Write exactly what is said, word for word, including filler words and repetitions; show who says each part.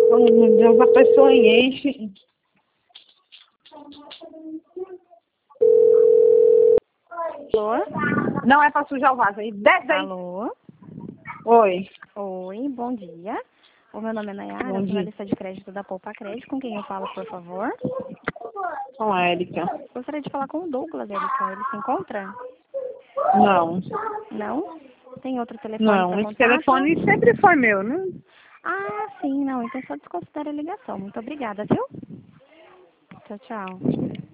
Speaker 1: Oh, meu Deus, a pessoa enche.
Speaker 2: Alô?
Speaker 1: Não é pra sujar o vaso aí. Desce aí.
Speaker 2: Alô?
Speaker 1: Oi.
Speaker 2: Oi, bom dia. O meu nome é Nayara,
Speaker 1: Bom
Speaker 2: eu sou
Speaker 1: dia.
Speaker 2: analista de crédito da Poupa Crédito. Com quem eu falo, por favor?
Speaker 1: Com a Érica.
Speaker 2: Gostaria de falar com o Douglas, Erika. Ele se encontra?
Speaker 1: Não.
Speaker 2: Não? Tem outro telefone para
Speaker 1: Não, esse
Speaker 2: contato?
Speaker 1: telefone sempre foi meu, né?
Speaker 2: Ah, sim, não. Então só desconsidere a ligação. Muito obrigada, viu? Tchau, tchau.